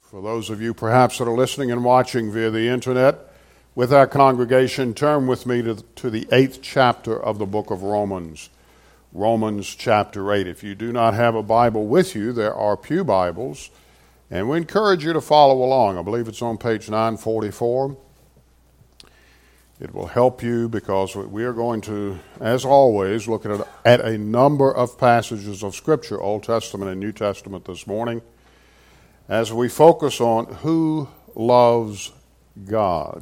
For those of you perhaps that are listening and watching via the internet, with our congregation, turn with me to the 8th chapter of the book of Romans. Romans chapter 8. If you do not have a Bible with you, there are pew Bibles, and we encourage you to follow along. I believe it's on page 944. It will help you because we are going to, as always, look at a number of passages of Scripture, Old Testament and New Testament this morning, as we focus on who loves God.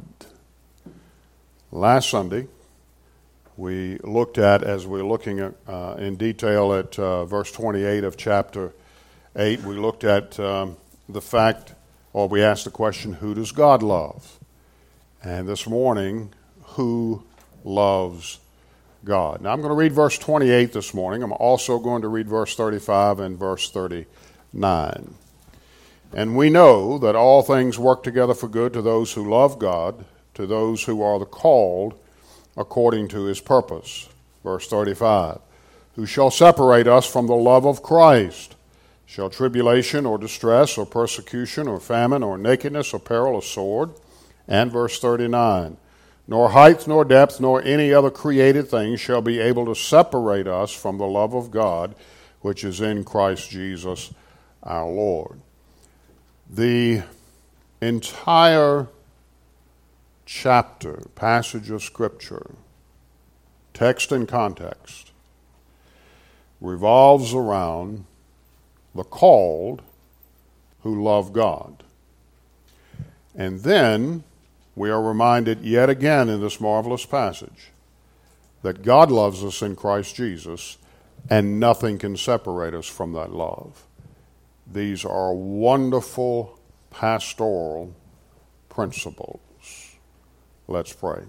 Last Sunday, we looked at, as we're looking at, in detail at verse 28 of chapter 8, we looked at the fact, or we asked the question, who does God love? And this morning, who loves God? Now, I'm going to read verse 28 this morning. I'm also going to read verse 35 and verse 39. And we know that all things work together for good to those who love God, to those who are the called according to his purpose. Verse 35, who shall separate us from the love of Christ? Shall tribulation or distress or persecution or famine or nakedness or peril or sword? And verse 39, nor height nor depth nor any other created thing shall be able to separate us from the love of God, which is in Christ Jesus our Lord. The entire chapter, passage of Scripture, text and context, revolves around the called who love God. And then we are reminded yet again in this marvelous passage that God loves us in Christ Jesus, and nothing can separate us from that love. These are wonderful pastoral principles. Let's pray.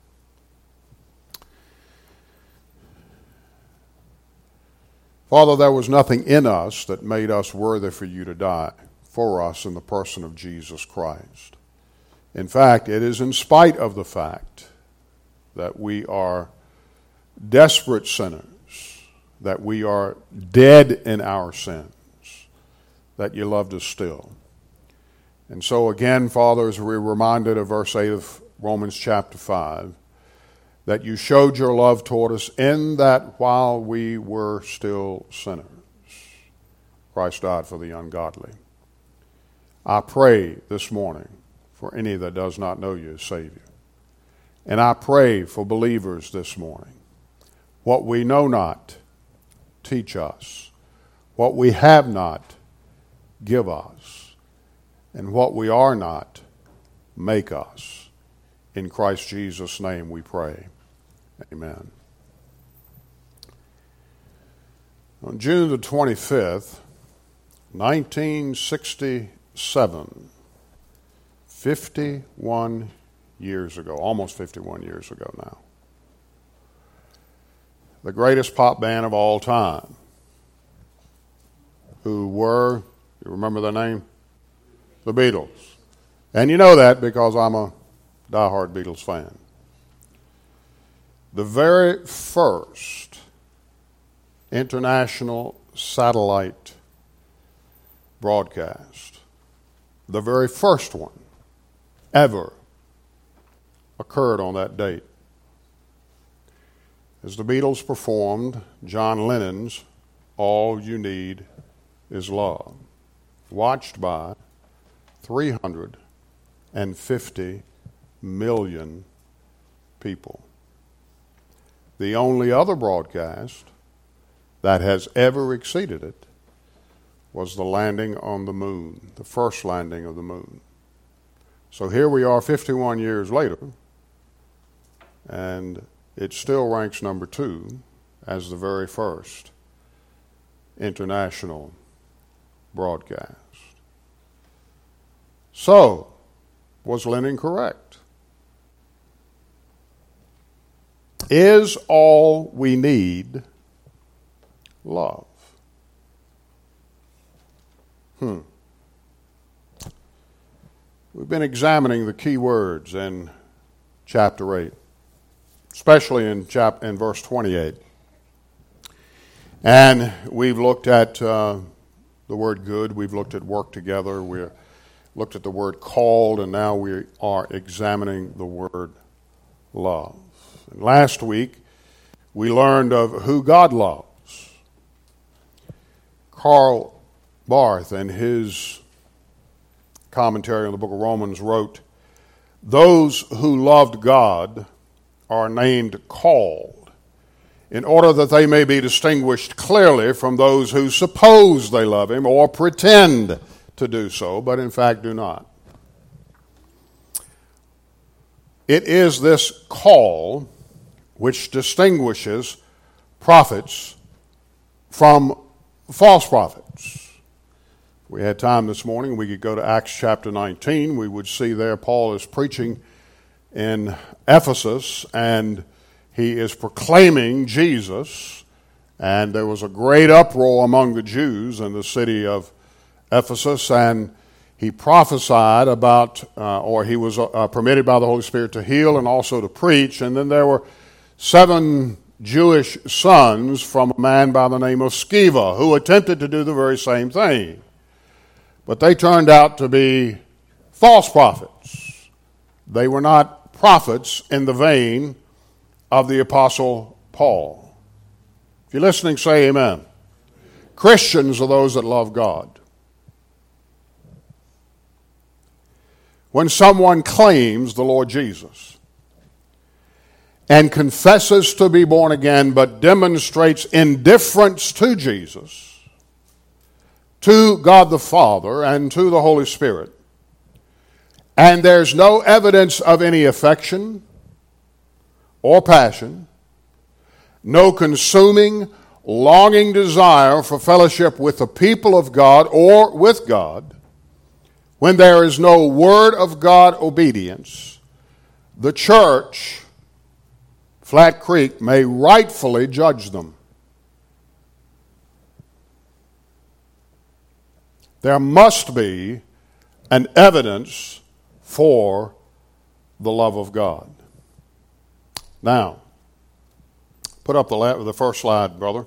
Father, there was nothing in us that made us worthy for you to die for us in the person of Jesus Christ. In fact, it is in spite of the fact that we are desperate sinners, that we are dead in our sins, that you loved us still. And so again, Father, as we're reminded of verse 8 of Romans chapter 5, that you showed your love toward us in that while we were still sinners, Christ died for the ungodly. I pray this morning for any that does not know you as Savior. And I pray for believers this morning. What we know not, teach us. What we have not, give us. And what we are not, make us. In Christ Jesus' name we pray. Amen. On June the 25th, 1967, 51 years ago, almost 51 years ago now, the greatest pop band of all time, who were, you remember their name? The Beatles. And you know that because I'm a diehard Beatles fan. The very first international satellite broadcast, the very first one ever, occurred on that date. As the Beatles performed John Lennon's All You Need Is Love, watched by 350 million people. The only other broadcast that has ever exceeded it was the landing on the moon, the first landing of the moon. So here we are 51 years later, and it still ranks number 2 as the very first international broadcast. So, was Lennon correct? Is all we need love? We've been examining the key words in chapter 8, especially in verse 28. And we've looked at the word good. We've looked at work together. looked at the word called, and now we are examining the word love. And last week, we learned of who God loves. Karl Barth, in his commentary on the book of Romans, wrote, "Those who loved God are named called, in order that they may be distinguished clearly from those who suppose they love him or pretend to do so, but in fact do not." It is this call which distinguishes prophets from false prophets. If we had time this morning, we could go to Acts chapter 19. We would see there Paul is preaching in Ephesus, and he is proclaiming Jesus, and there was a great uproar among the Jews in the city of Ephesus, and he prophesied about, or he was permitted by the Holy Spirit to heal and also to preach, and then there were 7 Jewish sons from a man by the name of Sceva who attempted to do the very same thing. But they turned out to be false prophets. They were not prophets in the vein of the Apostle Paul. If you're listening, say amen. Christians are those that love God. When someone claims the Lord Jesus and confesses to be born again but demonstrates indifference to Jesus, to God the Father, and to the Holy Spirit, and there's no evidence of any affection or passion, no consuming, longing desire for fellowship with the people of God or with God, when there is no word of God obedience, the church, Flat Creek, may rightfully judge them. There must be an evidence for the love of God. Now, put up the first slide, brother.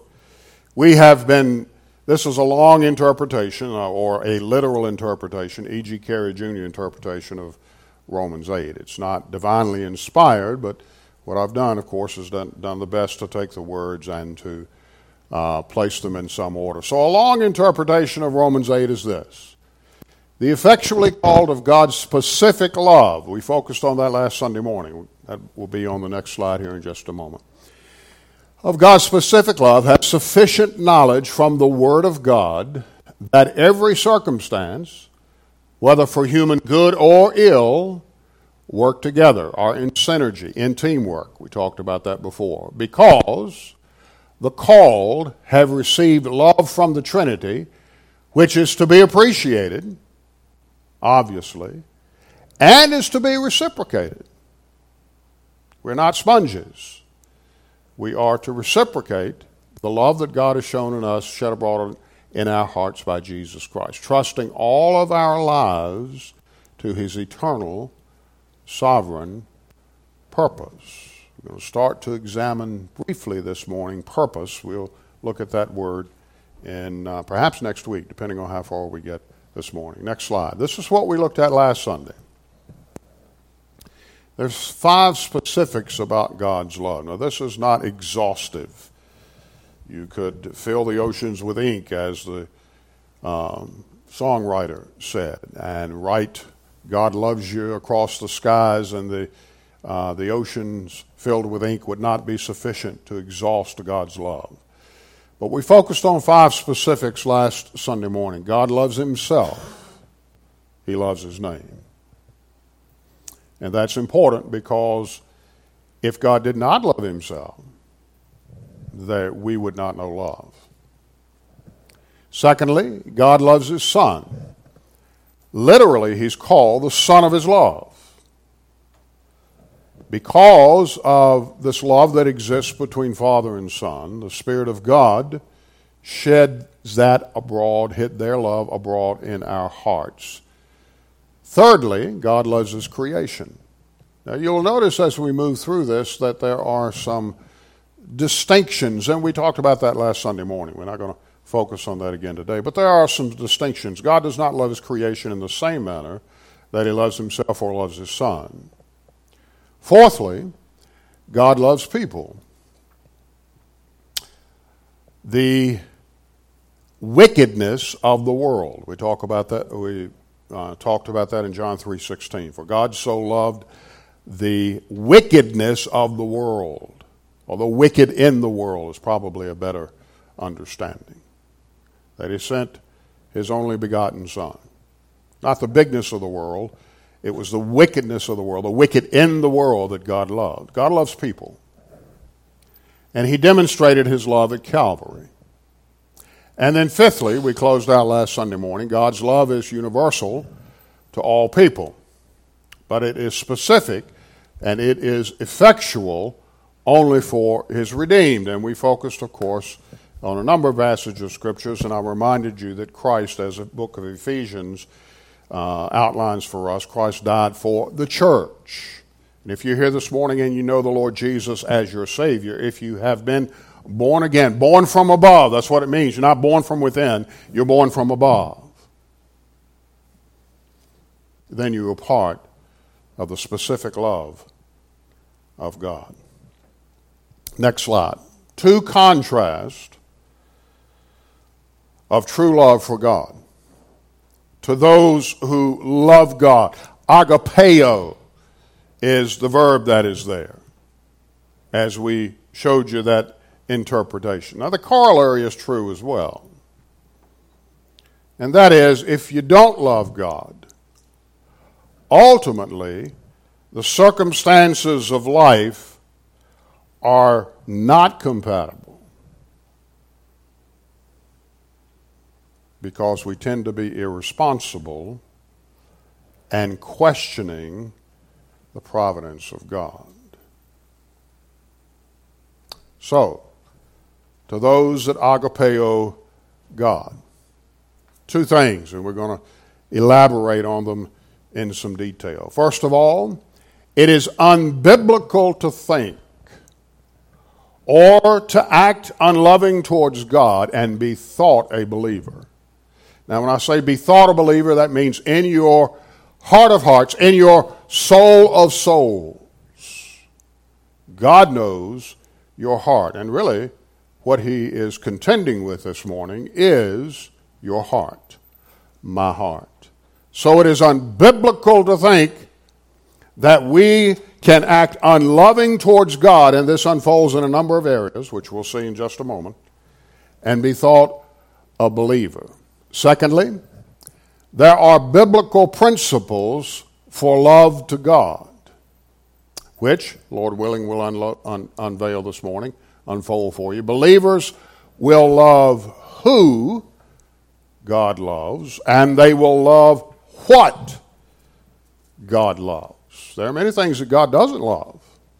This is a long interpretation, or a literal interpretation, E.G. Carey Jr. interpretation of Romans 8. It's not divinely inspired, but what I've done, of course, is done the best to take the words and to place them in some order. So a long interpretation of Romans 8 is this: the effectually called of God's specific love. We focused on that last Sunday morning. That will be on the next slide here in just a moment. Of God's specific love have sufficient knowledge from the Word of God that every circumstance, whether for human good or ill, work together, are in synergy, in teamwork. We talked about that before. Because the called have received love from the Trinity, which is to be appreciated, obviously, and is to be reciprocated. We're not sponges. We are to reciprocate the love that God has shown in us, shed abroad in our hearts by Jesus Christ, trusting all of our lives to his eternal, sovereign purpose. We're going to start to examine briefly this morning purpose. We'll look at that word in perhaps next week, depending on how far we get this morning. Next slide. This is what we looked at last Sunday. There's 5 specifics about God's love. Now, this is not exhaustive. You could fill the oceans with ink, as the songwriter said, and write "God loves you" across the skies, and the oceans filled with ink would not be sufficient to exhaust God's love. But we focused on 5 specifics last Sunday morning. God loves himself. He loves his name. And that's important because if God did not love himself, that we would not know love. Secondly, God loves his Son. Literally, he's called the Son of his love. Because of this love that exists between Father and Son, the Spirit of God sheds that abroad, hid their love abroad in our hearts. Thirdly, God loves his creation. Now, you'll notice as we move through this that there are some distinctions, and we talked about that last Sunday morning. We're not going to focus on that again today. But there are some distinctions. God does not love his creation in the same manner that he loves himself or loves his Son. Fourthly, God loves people. The wickedness of the world. We talked about that in John 3:16. For God so loved the wickedness of the world, or the wicked in the world is probably a better understanding, that he sent his only begotten Son. Not the bigness of the world, it was the wickedness of the world, the wicked in the world that God loved. God loves people. And he demonstrated his love at Calvary. And then fifthly, we closed out last Sunday morning, God's love is universal to all people. But it is specific and it is effectual only for his redeemed. And we focused, of course, on a number of passages of scriptures, and I reminded you that Christ, as the book of Ephesians outlines for us, Christ died for the church. And if you're here this morning and you know the Lord Jesus as your Savior, if you have been born again, born from above, that's what it means. You're not born from within, you're born from above. Then you are part of the specific love of God. Next slide. Two contrasts of true love for God. To those who love God, agapeo is the verb that is there, as we showed you that interpretation. Now, the corollary is true as well. And that is, if you don't love God, ultimately, the circumstances of life are not compatible, because we tend to be irresponsible and questioning the providence of God. So, to those that agapeo God, two things, and we're going to elaborate on them in some detail. First of all, it is unbiblical to think or to act unloving towards God and be thought a believer. Now, when I say be thought a believer, that means in your heart of hearts, in your soul of souls. God knows your heart. And really, what he is contending with this morning is your heart, my heart. So it is unbiblical to think that we can act unloving towards God, and this unfolds in a number of areas, which we'll see in just a moment, and be thought a believer. Secondly, there are biblical principles for love to God, which, Lord willing, we'll unveil this morning, unfold for you. Believers will love who God loves, and they will love what God loves. There are many things that God doesn't love,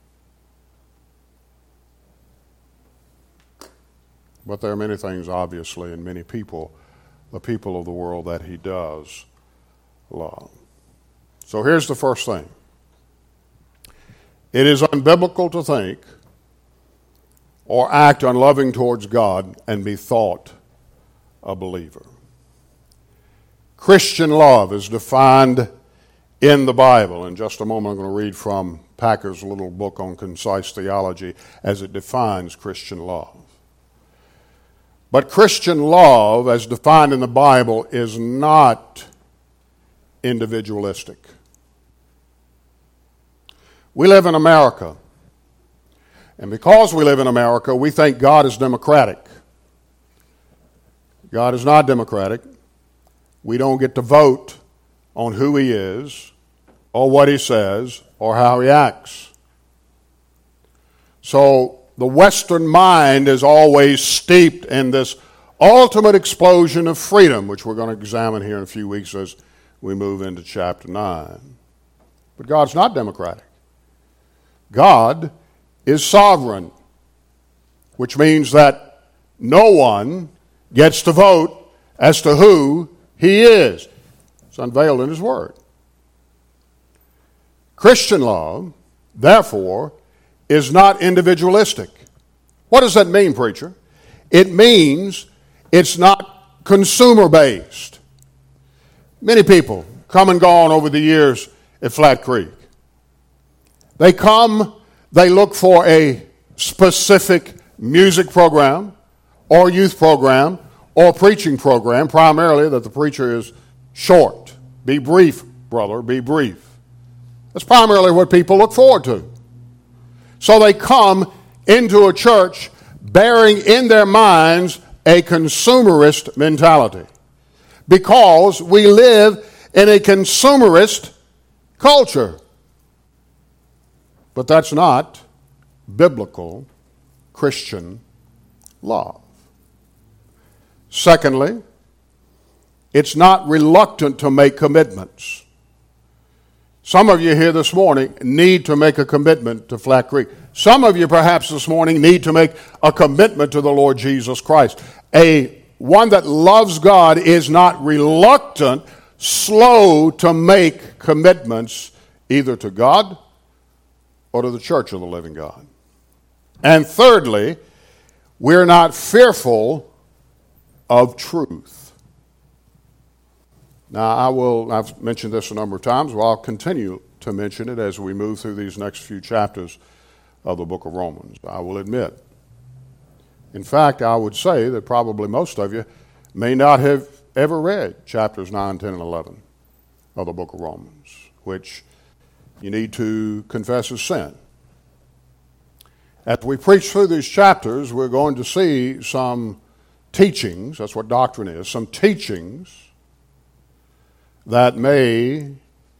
but there are many things, obviously, and many people, the people of the world, that he does love. So here's the first thing. It is unbiblical to think or act unloving towards God and be thought a believer. Christian love is defined in the Bible. In just a moment, I'm going to read from Packer's little book on concise theology as it defines Christian love. But Christian love, as defined in the Bible, is not individualistic. We live in America. And because we live in America, we think God is democratic. God is not democratic. We don't get to vote on who he is, or what he says, or how he acts. So the Western mind is always steeped in this ultimate explosion of freedom, which we're going to examine here in a few weeks as we move into chapter 9. But God's not democratic. God is sovereign, which means that no one gets to vote as to who he is. It's unveiled in his word. Christian love, therefore, is not individualistic. What does that mean, preacher? It means It's not consumer-based. Many people come and gone over the years at Flat Creek. They come, they look for a specific music program or youth program or preaching program, primarily that the preacher is short. Be brief, brother, be brief. That's primarily what people look forward to. So they come into a church bearing in their minds a consumerist mentality, because we live in a consumerist culture. But that's not biblical Christian love. Secondly, it's not reluctant to make commitments. Some of you here this morning need to make a commitment to Flat Creek. Some of you perhaps this morning need to make a commitment to the Lord Jesus Christ. One that loves God is not reluctant, slow to make commitments either to God or to the church of the living God. And thirdly, we're not fearful of truth. Now, I've mentioned this a number of times, but I'll continue to mention it as we move through these next few chapters of the book of Romans. I will admit. In fact, I would say that probably most of you may not have ever read chapters 9, 10, and 11 of the book of Romans, which you need to confess as sin. As we preach through these chapters, we're going to see some teachings, that's what doctrine is, some teachings that may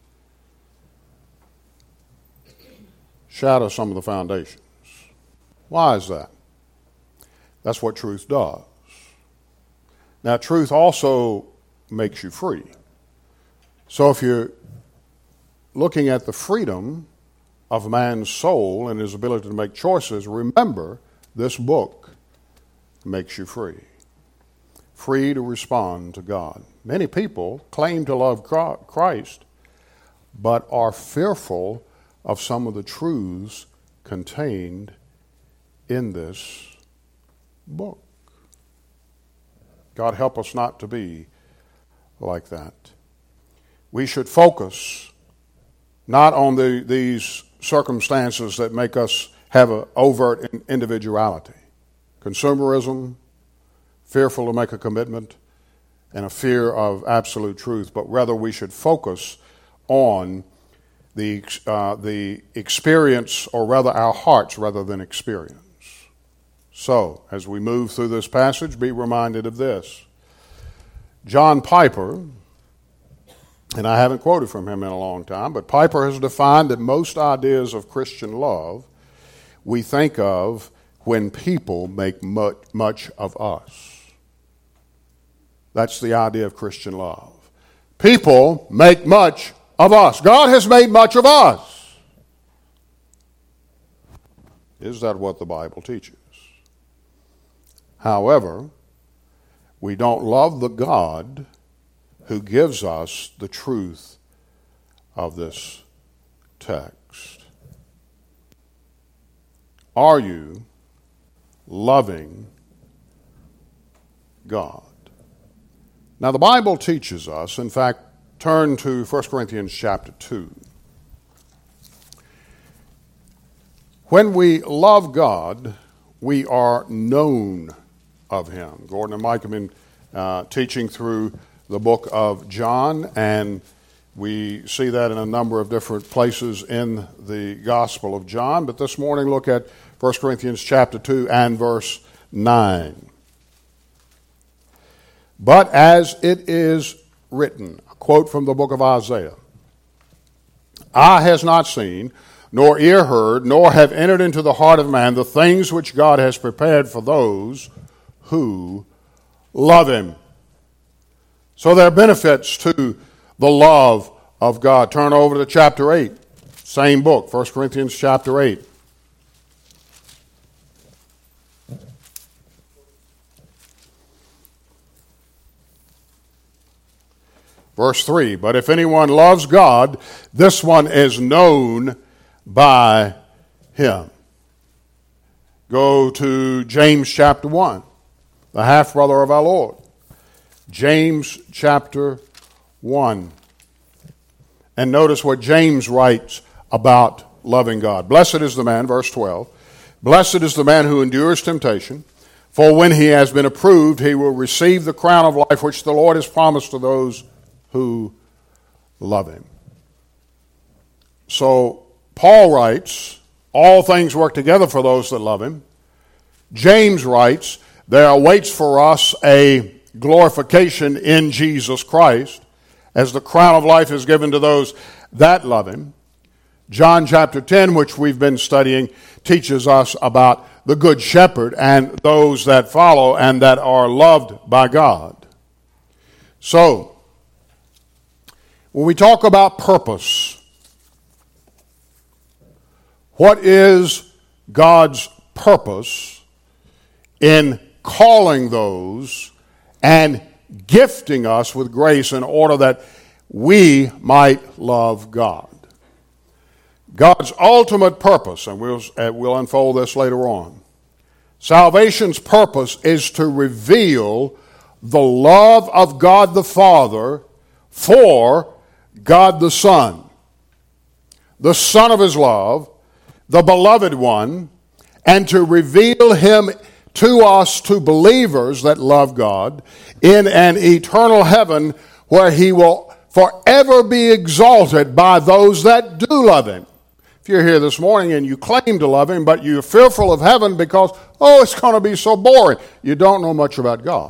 shadow some of the foundations. Why is that? That's what truth does. Now, truth also makes you free. So if you're looking at the freedom of man's soul and his ability to make choices, remember this book makes you free. Free to respond to God. Many people claim to love Christ, but are fearful of some of the truths contained in this book. God help us not to be like that. We should focus not on these circumstances that make us have an overt individuality. Consumerism, fearful to make a commitment, and a fear of absolute truth, but rather we should focus on the experience, or rather our hearts rather than experience. So, as we move through this passage, be reminded of this. John Piper, and I haven't quoted from him in a long time, but Piper has defined that most ideas of Christian love we think of when people make much of us. That's the idea of Christian love. People make much of us. God has made much of us. Is that what the Bible teaches? However, we don't love the God who gives us the truth of this text. Are you loving God? Now, the Bible teaches us, in fact, turn to 1 Corinthians chapter 2. When we love God, we are known of Him. Gordon and Mike have been teaching through the book of John, and we see that in a number of different places in the Gospel of John. But this morning, look at 1 Corinthians chapter 2 and verse 9. But as it is written, a quote from the book of Isaiah, eye has not seen, nor ear heard, nor have entered into the heart of man the things which God has prepared for those who love Him. So there are benefits to the love of God. Turn over to chapter 8, same book, 1 Corinthians chapter 8. Verse 3, but if anyone loves God, this one is known by Him. Go to James chapter 1. the half-brother of our Lord. James chapter 1. And notice what James writes about loving God. Blessed is the man, verse 12, blessed is the man who endures temptation, for when he has been approved, he will receive the crown of life which the Lord has promised to those who love him. So Paul writes, all things work together for those that love him. James writes, there awaits for us a glorification in Jesus Christ, as the crown of life is given to those that love him. John chapter 10, which we've been studying, teaches us about the good shepherd and those that follow and that are loved by God. So, when we talk about purpose, what is God's purpose in calling those and gifting us with grace in order that we might love God? God's ultimate purpose, and we'll unfold this later on. Salvation's purpose is to reveal the love of God the Father for God the Son of his love, the beloved one, and to reveal him to us, to believers that love God, in an eternal heaven where he will forever be exalted by those that do love him. If you're here this morning and you claim to love him, but you're fearful of heaven because, it's going to be so boring, you don't know much about God.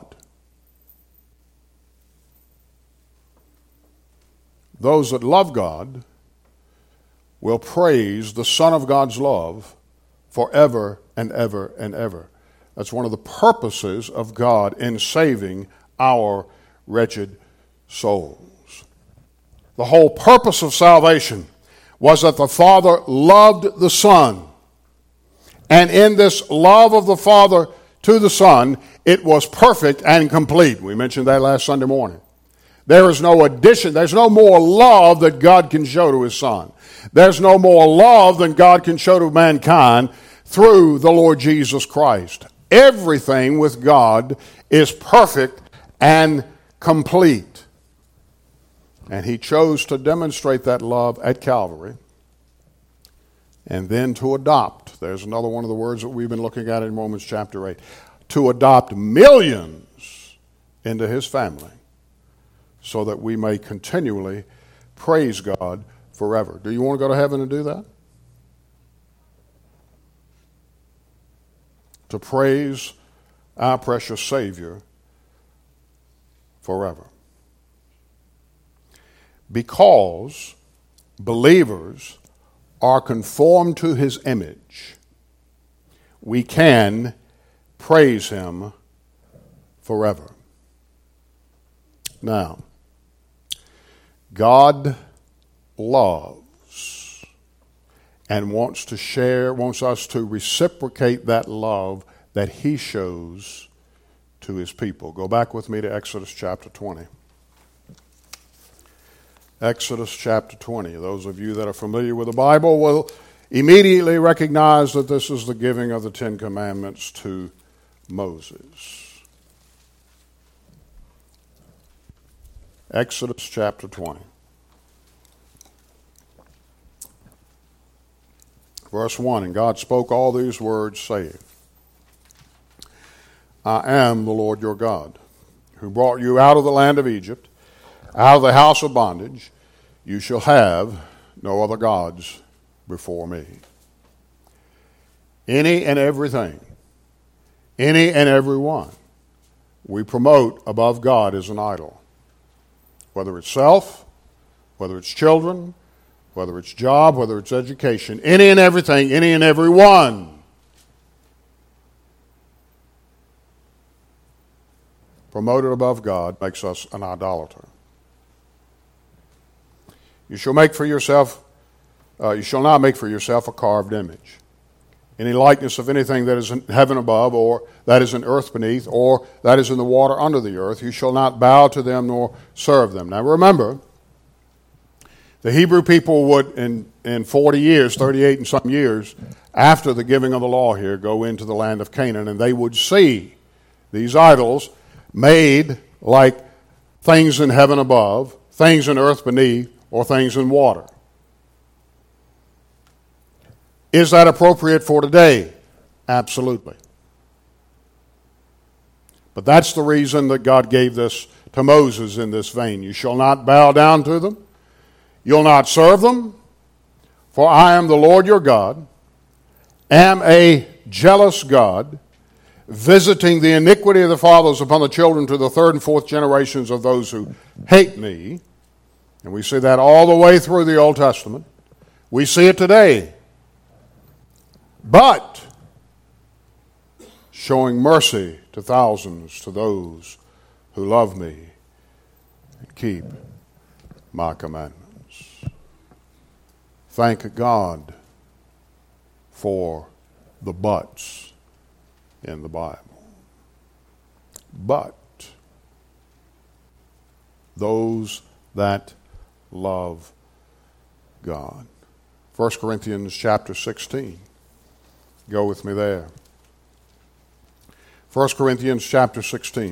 Those that love God will praise the Son of God's love forever and ever and ever. That's one of the purposes of God in saving our wretched souls. The whole purpose of salvation was that the Father loved the Son. And in this love of the Father to the Son, it was perfect and complete. We mentioned that last Sunday morning. There is no addition. There's no more love that God can show to his Son. There's no more love than God can show to mankind through the Lord Jesus Christ. Everything with God is perfect and complete. And he chose to demonstrate that love at Calvary and then to adopt. There's another one of the words that we've been looking at in Romans chapter 8. To adopt millions into his family so that we may continually praise God forever. Do you want to go to heaven and do that? To praise our precious Savior forever. Because believers are conformed to his image, we can praise him forever. Now, God loves and wants us to reciprocate that love that he shows to his people. Go back with me to Exodus chapter 20. Exodus chapter 20. Those of you that are familiar with the Bible will immediately recognize that this is the giving of the Ten Commandments to Moses. Exodus chapter 20. Verse 1, and God spoke all these words, saying, I am the Lord your God, who brought you out of the land of Egypt, out of the house of bondage. You shall have no other gods before me. Any and everything, any and every one, we promote above God as an idol. Whether it's self, whether it's children, whether it's job, whether it's education, any and everything, any and every one, promoted above God makes us an idolater. You shall not make for yourself a carved image, any likeness of anything that is in heaven above, or that is in earth beneath, or that is in the water under the earth. You shall not bow to them nor serve them. Now remember, the Hebrew people would, in 40 years, 38 and some years, after the giving of the law here, go into the land of Canaan, and they would see these idols made like things in heaven above, things in earth beneath, or things in water. Is that appropriate for today? Absolutely. But that's the reason that God gave this to Moses in this vein. You shall not bow down to them. You'll not serve them. For I am the Lord your God, am a jealous God, visiting the iniquity of the fathers upon the children to the third and fourth generations of those who hate me. And we see that all the way through the Old Testament. We see it today. But showing mercy to thousands, to those who love me and keep my commandments. Thank God for the buts in the Bible. But those that love God. 1 Corinthians chapter 16. Go with me there. 1 Corinthians chapter 16.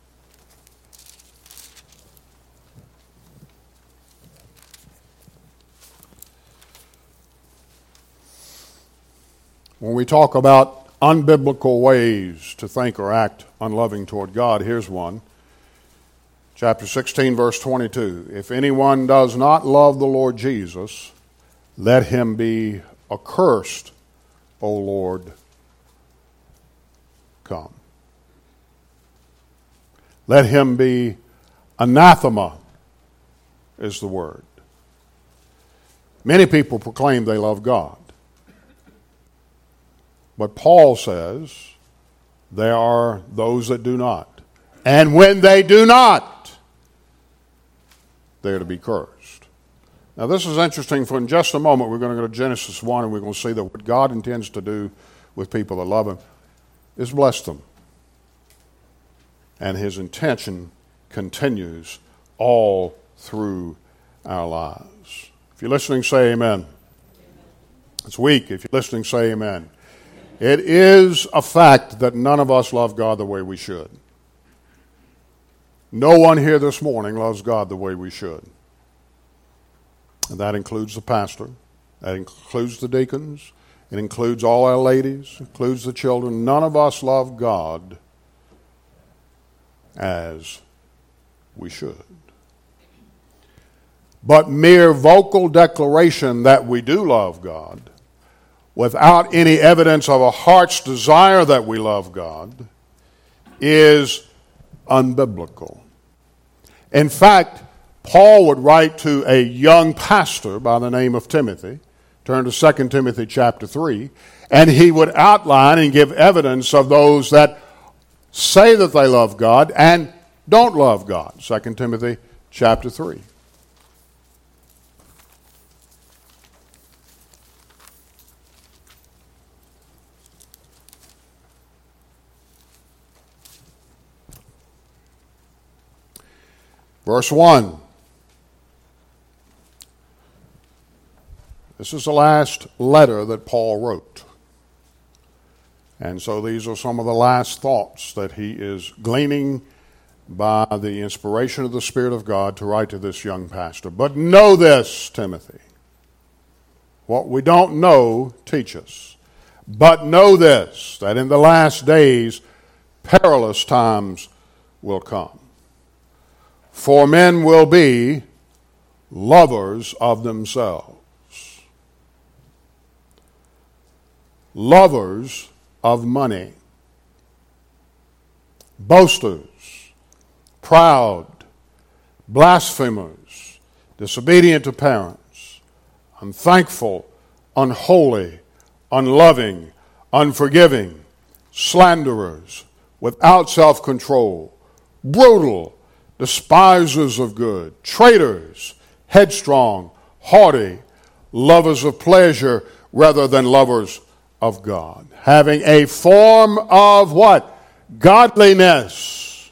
When we talk about unbiblical ways to think or act unloving toward God, here's one. Chapter 16, verse 22. If anyone does not love the Lord Jesus, let him be accursed, O Lord, come. Let him be anathema, is the word. Many people proclaim they love God. But Paul says there are those that do not. And when they do not, they are to be cursed. Now this is interesting, for in just a moment we're going to go to Genesis 1 and we're going to see that what God intends to do with people that love Him is bless them. And His intention continues all through our lives. If you're listening, say amen. It's weak. If you're listening, say amen. It is a fact that none of us love God the way we should. No one here this morning loves God the way we should. And that includes the pastor. That includes the deacons. It includes all our ladies. It includes the children. None of us love God as we should. But mere vocal declaration that we do love God, without any evidence of a heart's desire that we love God, is unbiblical. In fact, Paul would write to a young pastor by the name of Timothy. Turn to 2 Timothy chapter 3. And he would outline and give evidence of those that say that they love God and don't love God. 2 Timothy chapter 3. Verse 1. This is the last letter that Paul wrote. And so these are some of the last thoughts that he is gleaning by the inspiration of the Spirit of God to write to this young pastor. But know this, Timothy. What we don't know, teach us. But know this, that in the last days perilous times will come. For men will be lovers of themselves, lovers of money, boasters, proud, blasphemers, disobedient to parents, unthankful, unholy, unloving, unforgiving, slanderers, without self-control, brutal, despisers of good, traitors, headstrong, haughty, lovers of pleasure rather than lovers of God, having a form of what? Godliness.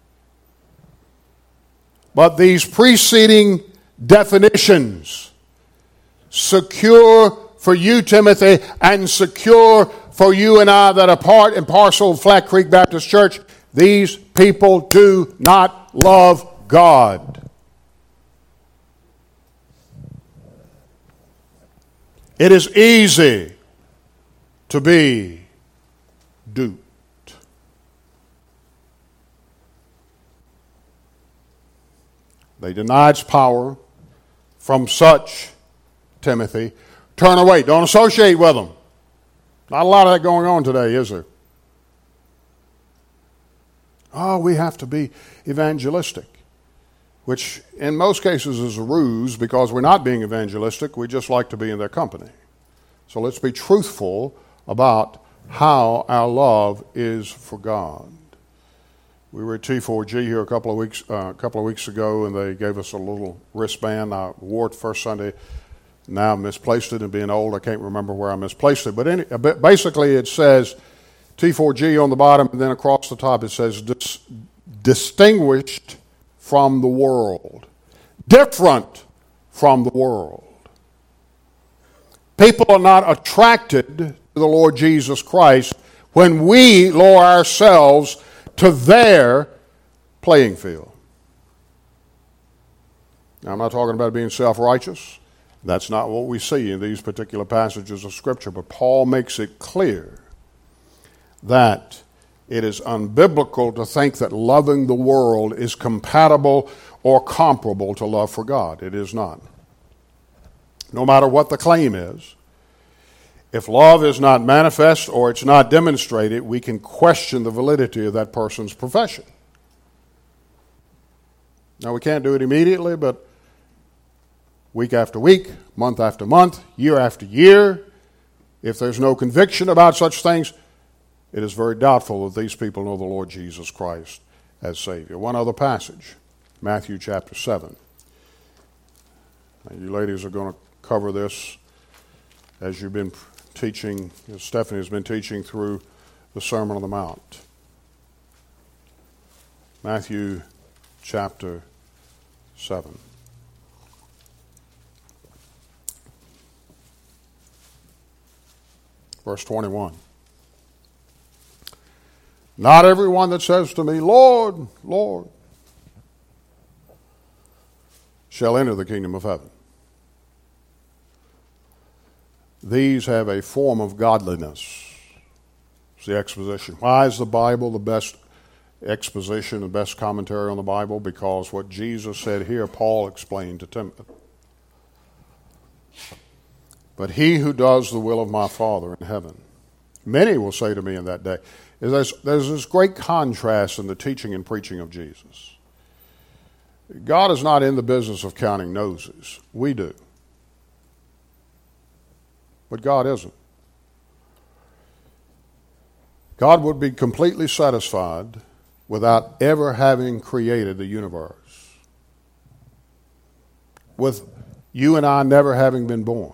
But these preceding definitions, secure for you, Timothy, and secure for you and I that are part and parcel of Flat Creek Baptist Church, These people do not love God. It is easy to be duped. They deny its power. From such, Timothy, turn away. Don't associate with them. Not a lot of that going on today, is there? Oh, we have to be evangelistic, which in most cases is a ruse because we're not being evangelistic. We just like to be in their company. So let's be truthful about how our love is for God. We were at T4G here a couple of weeks ago, and they gave us a little wristband. I wore it first Sunday. Now I misplaced it, and being old, I can't remember where I misplaced it. But basically, it says T4G on the bottom, and then across the top it says distinguished from the world, different from the world. People are not attracted to the Lord Jesus Christ when we lower ourselves to their playing field. Now, I'm not talking about being self-righteous. That's not what we see in these particular passages of Scripture, but Paul makes it clear that it is unbiblical to think that loving the world is compatible or comparable to love for God. It is not. No matter what the claim is, if love is not manifest or it's not demonstrated, we can question the validity of that person's profession. Now, we can't do it immediately, but week after week, month after month, year after year, if there's no conviction about such things, it is very doubtful that these people know the Lord Jesus Christ as Savior. One other passage, Matthew chapter 7. Now, you ladies are going to cover this as you've been teaching, as Stephanie has been teaching through the Sermon on the Mount. Matthew chapter 7. Verse 21. Not everyone that says to me, Lord, Lord, shall enter the kingdom of heaven. These have a form of godliness. It's the exposition. Why is the Bible the best exposition, the best commentary on the Bible? Because what Jesus said here, Paul explained to Timothy. But he who does the will of my Father in heaven. Many will say to me in that day. There's this great contrast in the teaching and preaching of Jesus. God is not in the business of counting noses. We do. But God isn't. God would be completely satisfied without ever having created the universe, with you and I never having been born.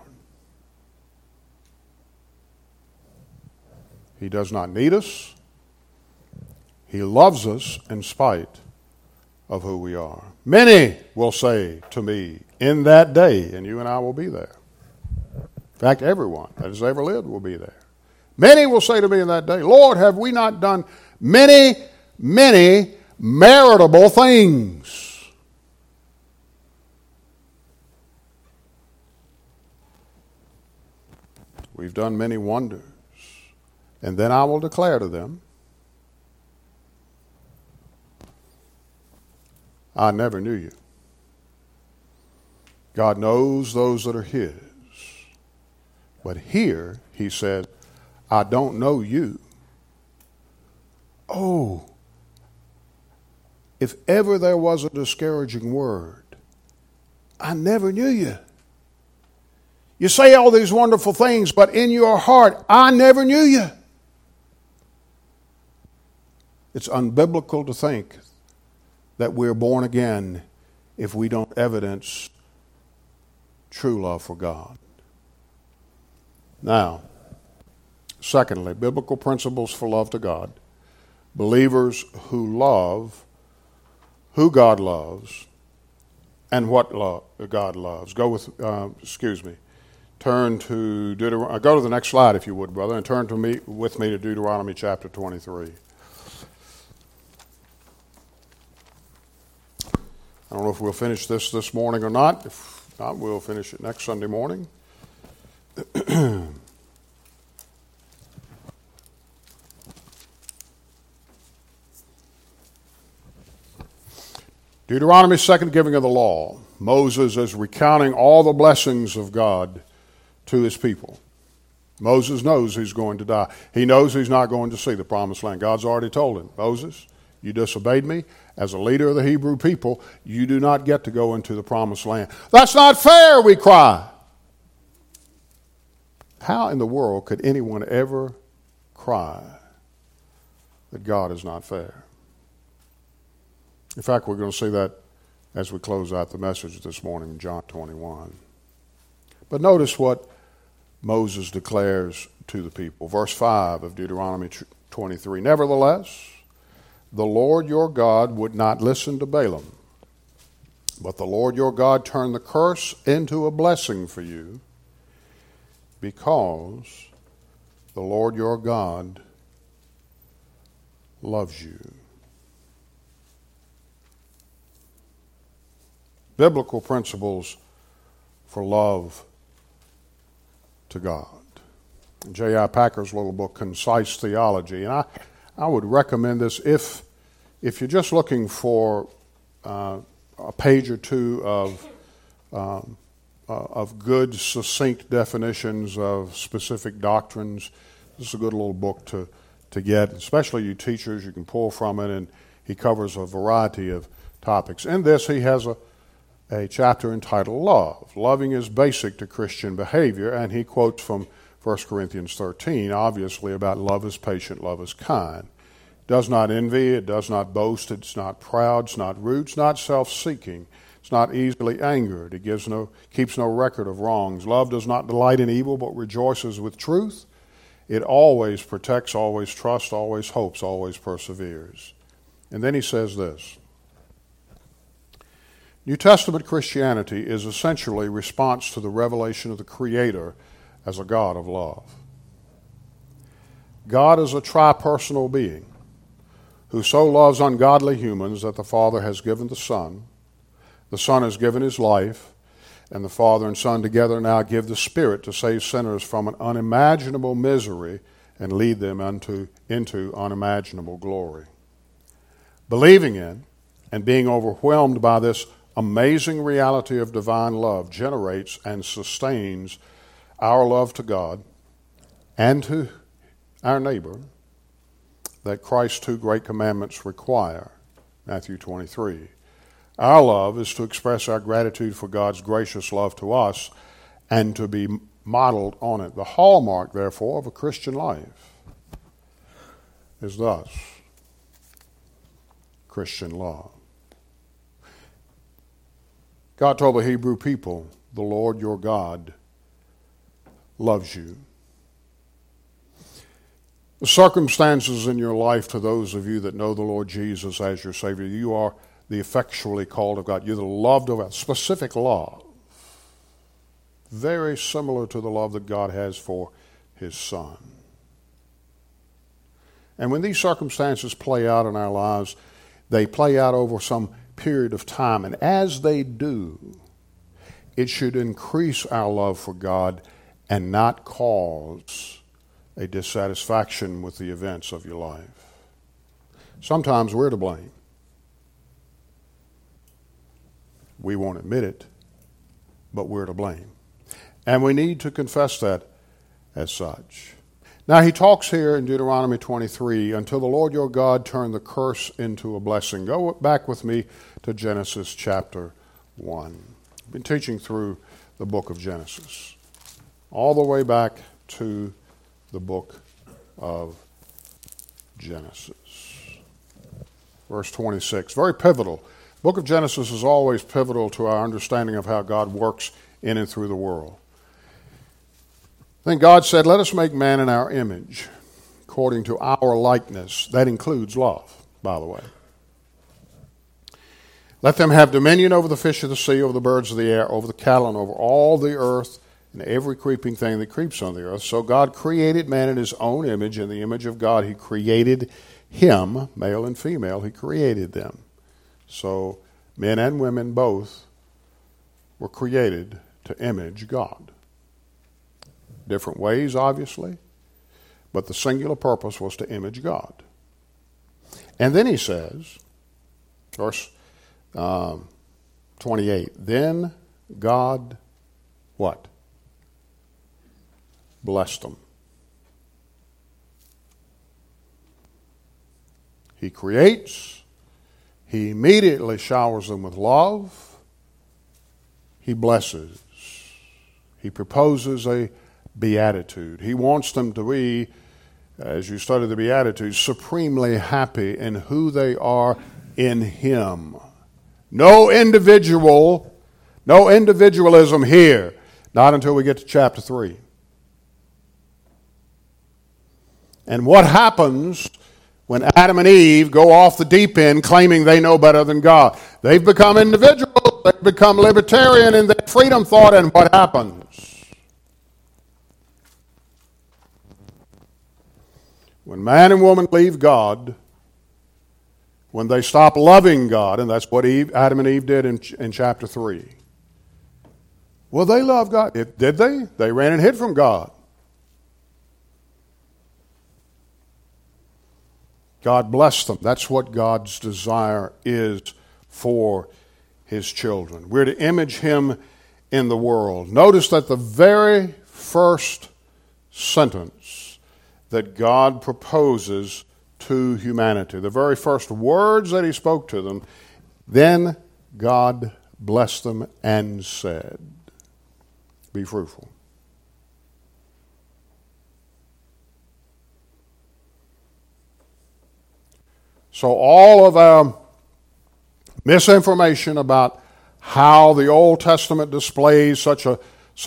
He does not need us. He loves us in spite of who we are. Many will say to me in that day, and you and I will be there. In fact, everyone that has ever lived will be there. Many will say to me in that day, Lord, have we not done many, many meritable things? We've done many wonders. And then I will declare to them, I never knew you. God knows those that are His. But here, He said, I don't know you. Oh, if ever there was a discouraging word, I never knew you. You say all these wonderful things, but in your heart, I never knew you. It's unbiblical to think that we're born again if we don't evidence true love for God. Now, secondly, biblical principles for love to God. Believers who love who God loves and what God loves. Turn to Deuteronomy. Go to the next slide, if you would, brother, and turn with me to Deuteronomy chapter 23. I don't know if we'll finish this morning or not. If not, we'll finish it next Sunday morning. Deuteronomy's second giving of the law. Moses is recounting all the blessings of God to his people. Moses knows he's going to die. He knows he's not going to see the promised land. God's already told him, Moses, you disobeyed me. As a leader of the Hebrew people, you do not get to go into the promised land. That's not fair, we cry. How in the world could anyone ever cry that God is not fair? In fact, we're going to see that as we close out the message this morning in John 21. But notice what Moses declares to the people. Verse 5 of Deuteronomy 23. Nevertheless, the Lord your God would not listen to Balaam, but the Lord your God turned the curse into a blessing for you, because the Lord your God loves you. Biblical principles for love to God. J.I. Packer's little book, Concise Theology. And I would recommend this if you're just looking for a page or two of good, succinct definitions of specific doctrines. This is a good little book to get, especially you teachers. You can pull from it, and he covers a variety of topics. In this, he has a chapter entitled Love. Loving is basic to Christian behavior, and he quotes from 1 Corinthians 13, obviously, about love is patient, love is kind. It does not envy, it does not boast, it's not proud, it's not rude, it's not self-seeking, it's not easily angered, it keeps no record of wrongs. Love does not delight in evil, but rejoices with truth. It always protects, always trusts, always hopes, always perseveres. And then he says this, New Testament Christianity is essentially a response to the revelation of the Creator as a God of love. God is a tri-personal being who so loves ungodly humans that the Father has given the Son has given his life, and the Father and Son together now give the Spirit to save sinners from an unimaginable misery and lead them into unimaginable glory. Believing in and being overwhelmed by this amazing reality of divine love generates and sustains our love to God and to our neighbor that Christ's two great commandments require. Matthew 23. Our love is to express our gratitude for God's gracious love to us and to be modeled on it. The hallmark, therefore, of a Christian life is thus Christian love. God told the Hebrew people, the Lord your God loves you. The circumstances in your life, to those of you that know the Lord Jesus as your Savior, you are the effectually called of God. You're the loved of God. Specific love. Very similar to the love that God has for his Son. And when these circumstances play out in our lives, they play out over some period of time. And as they do, it should increase our love for God and not cause a dissatisfaction with the events of your life. Sometimes we're to blame. We won't admit it, but we're to blame. And we need to confess that as such. Now he talks here in Deuteronomy 23, until the Lord your God turn the curse into a blessing. Go back with me to Genesis chapter 1. I've been teaching through the book of Genesis, all the way back to the book of Genesis. Verse 26, very pivotal. The book of Genesis is always pivotal to our understanding of how God works in and through the world. Then God said, let us make man in our image, according to our likeness. That includes love, by the way. Let them have dominion over the fish of the sea, over the birds of the air, over the cattle, and over all the earth, and every creeping thing that creeps on the earth. So God created man in his own image. In the image of God he created him, male and female, he created them. So men and women both, were created to image God. Different ways, obviously, but the singular purpose was to image God. And then he says, verse 28, then God, what? Blessed them. He creates. He immediately showers them with love. He blesses. He proposes a beatitude. He wants them to be, as you study the Beatitudes, supremely happy in who they are in Him. No individualism here. Not until we get to chapter 3. And what happens when Adam and Eve go off the deep end claiming they know better than God? They've become individuals. They've become libertarian in their freedom thought. And what happens? When man and woman leave God, when they stop loving God, and that's what Adam and Eve did in chapter 3. Well, they loved God. Did they? They ran and hid from God. God blessed them. That's what God's desire is for His children. We're to image Him in the world. Notice that the very first sentence that God proposes to humanity, the very first words that He spoke to them, then God blessed them and said, be fruitful. So all of our misinformation about how the Old Testament displays such a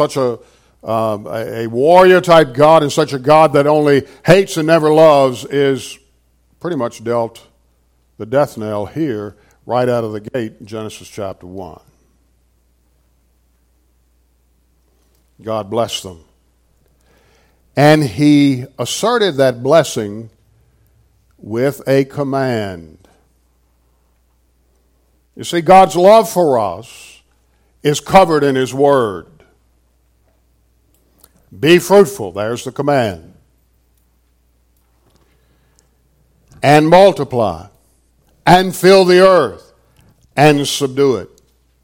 warrior type God and such a God that only hates and never loves is pretty much dealt the death knell here right out of the gate in Genesis chapter 1. God blessed them. And He asserted that blessing with a command. You see, God's love for us is covered in His Word. Be fruitful, there's the command. And multiply, and fill the earth, and subdue it.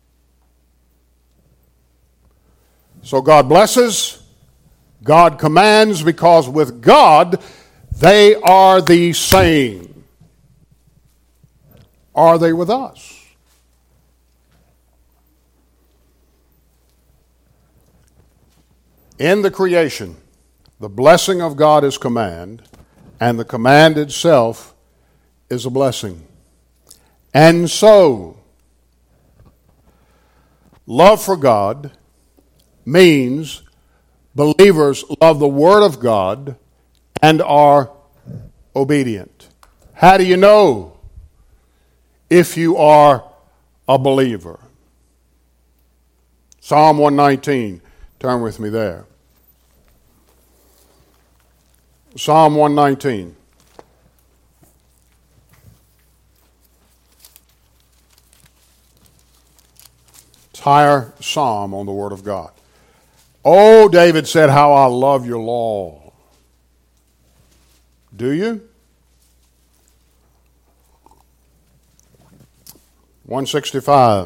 So God blesses, God commands, because with God, they are the same. Are they with us? In the creation, the blessing of God is command, and the command itself is a blessing. And so, love for God means believers love the Word of God and are obedient. How do you know if you are a believer? Psalm 119. Turn with me there. Psalm 119. Entire psalm on the Word of God. Oh, David said, how I love your law. Do you? 165.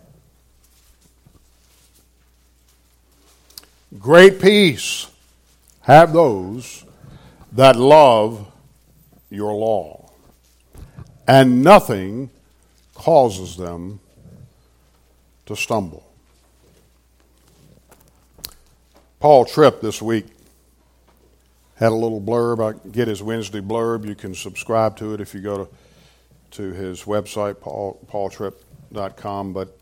Great peace have those that love your law, and nothing causes them to stumble. Paul Tripp this week had a little blurb. I get his Wednesday blurb. You can subscribe to it if you go to his website, paultripp.com. But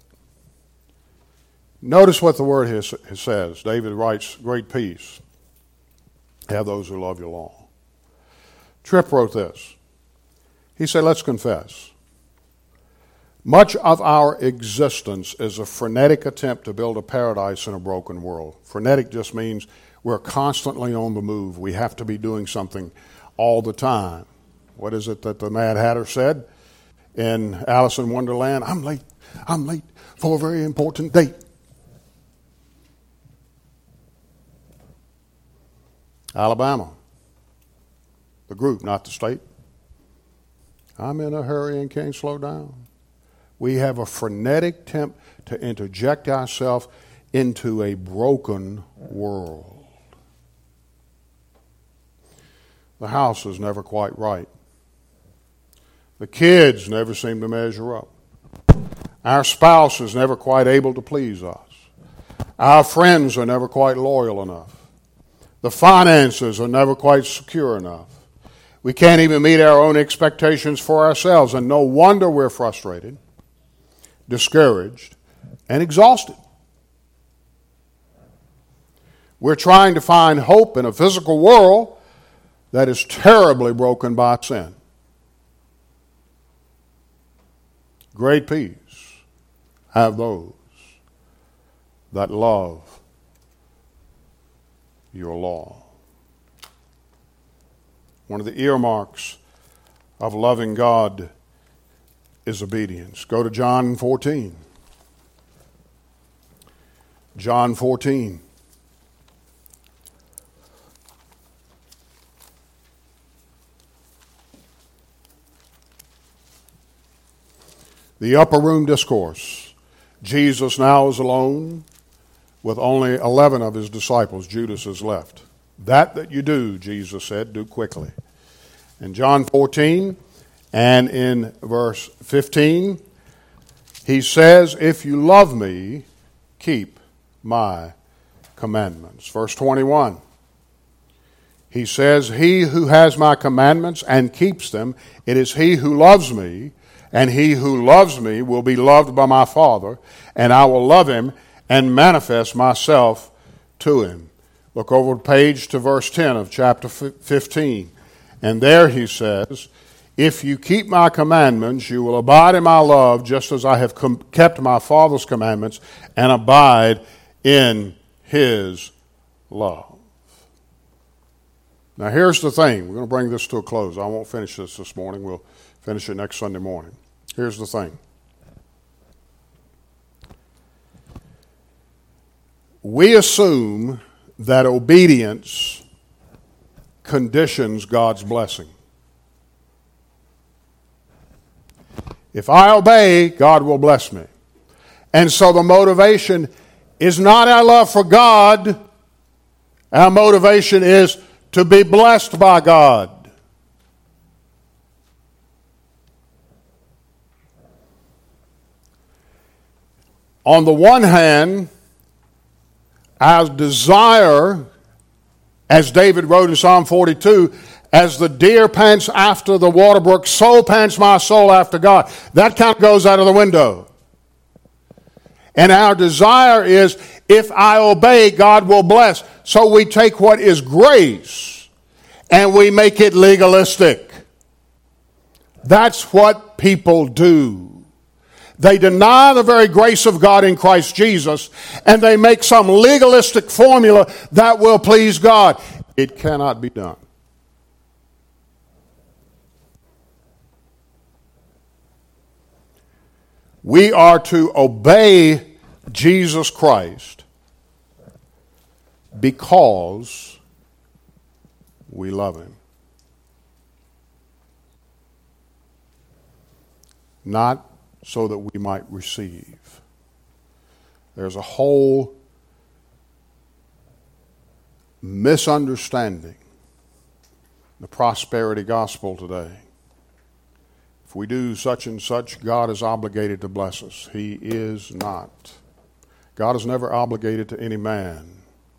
notice what the word says. David writes, great peace have those who love your law. Tripp wrote this. He said, let's confess. Much of our existence is a frenetic attempt to build a paradise in a broken world. Frenetic just means we're constantly on the move. We have to be doing something all the time. What is it that the Mad Hatter said? in Alice in Wonderland, I'm late for a very important date. Alabama, the group, not the state. I'm in a hurry and can't slow down. We have a frenetic attempt to interject ourselves into a broken world. The house is never quite right. The kids never seem to measure up. Our spouse is never quite able to please us. Our friends are never quite loyal enough. The finances are never quite secure enough. We can't even meet our own expectations for ourselves, and no wonder we're frustrated, discouraged, and exhausted. We're trying to find hope in a physical world that is terribly broken by sin. Great peace have those that love your law. One of the earmarks of loving God is obedience. Go to John 14. John 14. The upper room discourse. Jesus now is alone with only 11 of his disciples. Judas is left. That you do, Jesus said, do quickly. In John 14 and in verse 15, he says, if you love me, keep my commandments. Verse 21, he says, he who has my commandments and keeps them, it is he who loves me, and he who loves me will be loved by my Father, and I will love him and manifest myself to him. Look over the page to verse 10 of chapter 15. And there he says, if you keep my commandments, you will abide in my love, just as I have kept my Father's commandments and abide in his love. Now here's the thing. We're going to bring this to a close. I won't finish this morning. We'll finish it next Sunday morning. Here's the thing. We assume that obedience conditions God's blessing. If I obey, God will bless me. And so the motivation is not our love for God. Our motivation is to be blessed by God. On the one hand, our desire, as David wrote in Psalm 42, as the deer pants after the water brook, so pants my soul after God. That kind of goes out of the window. And our desire is, if I obey, God will bless. So we take what is grace and we make it legalistic. That's what people do. They deny the very grace of God in Christ Jesus, and they make some legalistic formula that will please God. It cannot be done. We are to obey Jesus Christ because we love him. Not so that we might receive. There's a whole misunderstanding the prosperity gospel today. If we do such and such, God is obligated to bless us. He is not. God is never obligated to any man.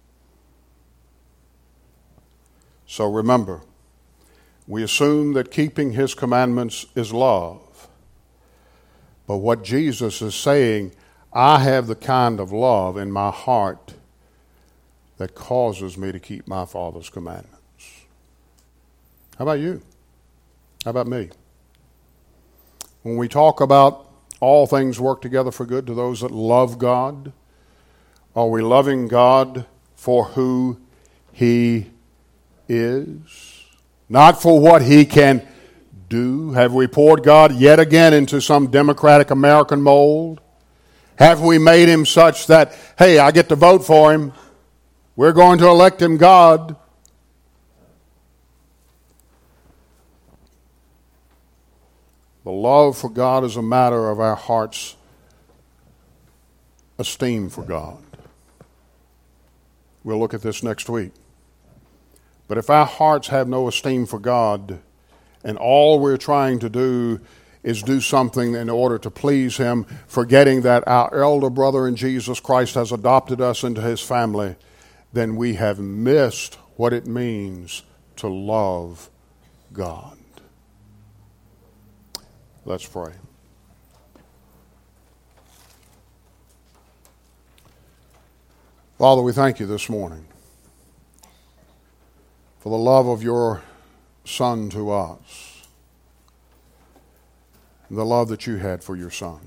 So remember, we assume that keeping his commandments is love. But what Jesus is saying, I have the kind of love in my heart that causes me to keep my Father's commandments. How about you? How about me? When we talk about all things work together for good to those that love God, are we loving God for who he is? Not for what he can do? Have we poured God yet again into some democratic American mold? Have we made him such that, hey, I get to vote for him, we're going to elect him God? The love for God is a matter of our heart's esteem for God. We'll look at this next week. But if our hearts have no esteem for God, and all we're trying to do is do something in order to please him, forgetting that our elder brother in Jesus Christ has adopted us into his family, then we have missed what it means to love God. Let's pray. Father, we thank you this morning for the love of your Son to us, and the love that you had for your Son.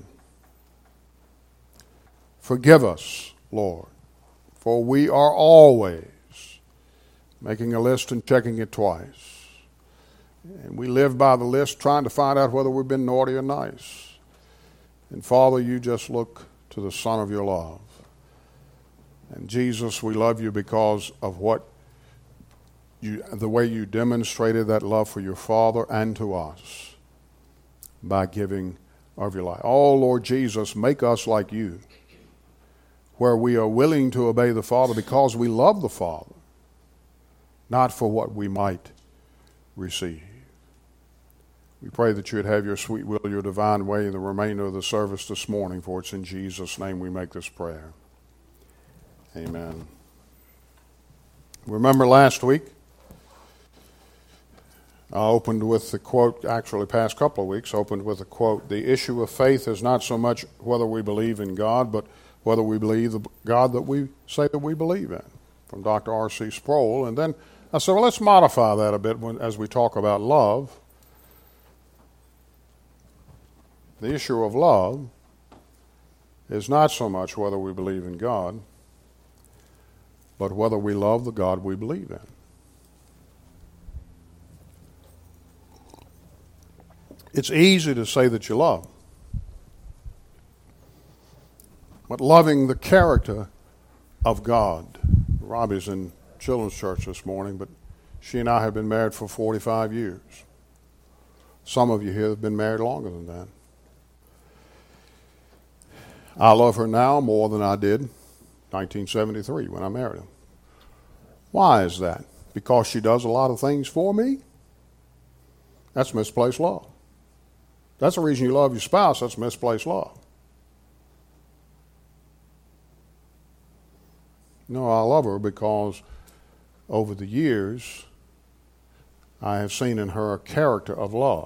Forgive us, Lord, for we are always making a list and checking it twice. And we live by the list trying to find out whether we've been naughty or nice. And Father, you just look to the Son of your love. And Jesus, we love you because of the way you demonstrated that love for your Father and to us by giving of your life. Oh, Lord Jesus, make us like you, where we are willing to obey the Father because we love the Father, not for what we might receive. We pray that you would have your sweet will, your divine way in the remainder of the service this morning, for it's in Jesus' name we make this prayer. Amen. Remember last week, I opened with the quote, actually past couple of weeks, opened with the quote, the issue of faith is not so much whether we believe in God, but whether we believe the God that we say that we believe in, from Dr. R.C. Sproul. And then I said, well, let's modify that a bit as we talk about love. The issue of love is not so much whether we believe in God, but whether we love the God we believe in. It's easy to say that you love, but loving the character of God. Robbie's in children's church this morning, but she and I have been married for 45 years. Some of you here have been married longer than that. I love her now more than I did 1973 when I married her. Why is that? Because she does a lot of things for me? That's misplaced love. That's the reason you love your spouse. That's misplaced love. No, I love her because over the years I have seen in her a character of love.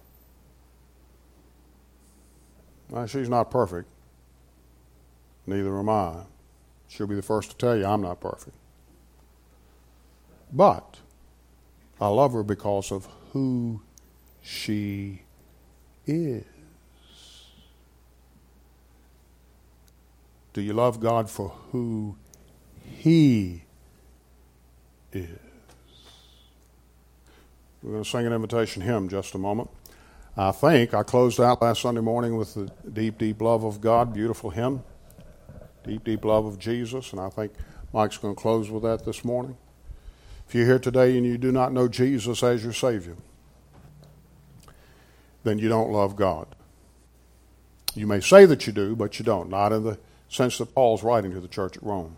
Now, she's not perfect. Neither am I. She'll be the first to tell you I'm not perfect. But I love her because of who she is. Do you love God for who He is? We're going to sing an invitation hymn in just a moment. I think I closed out last Sunday morning with the Deep, Deep Love of God, beautiful hymn. Deep, deep love of Jesus, and I think Mike's going to close with that this morning. If you're here today and you do not know Jesus as your Savior, then you don't love God. You may say that you do, but you don't. Not in the sense that Paul's writing to the church at Rome.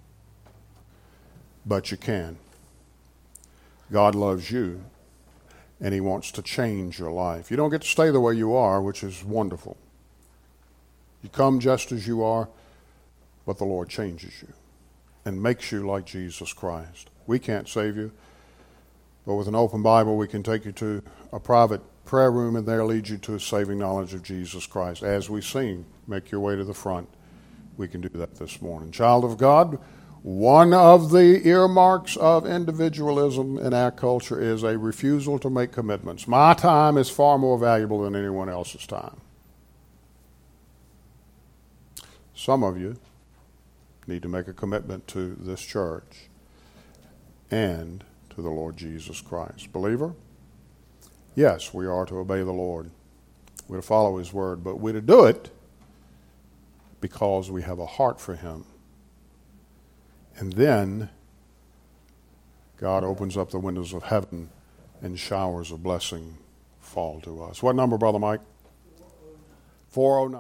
But you can. God loves you, and He wants to change your life. You don't get to stay the way you are, which is wonderful. You come just as you are, but the Lord changes you and makes you like Jesus Christ. We can't save you, but with an open Bible, we can take you to a private prayer room and there lead you to a saving knowledge of Jesus Christ. As we sing, make your way to the front. We can do that this morning. Child of God, one of the earmarks of individualism in our culture is a refusal to make commitments. My time is far more valuable than anyone else's time. Some of you need to make a commitment to this church and to the Lord Jesus Christ. Believer, Yes, we are to obey the Lord. We're to follow His word, but we're to do it because we have a heart for Him. And then God opens up the windows of heaven and showers of blessing fall to us. What number, Brother Mike? 409.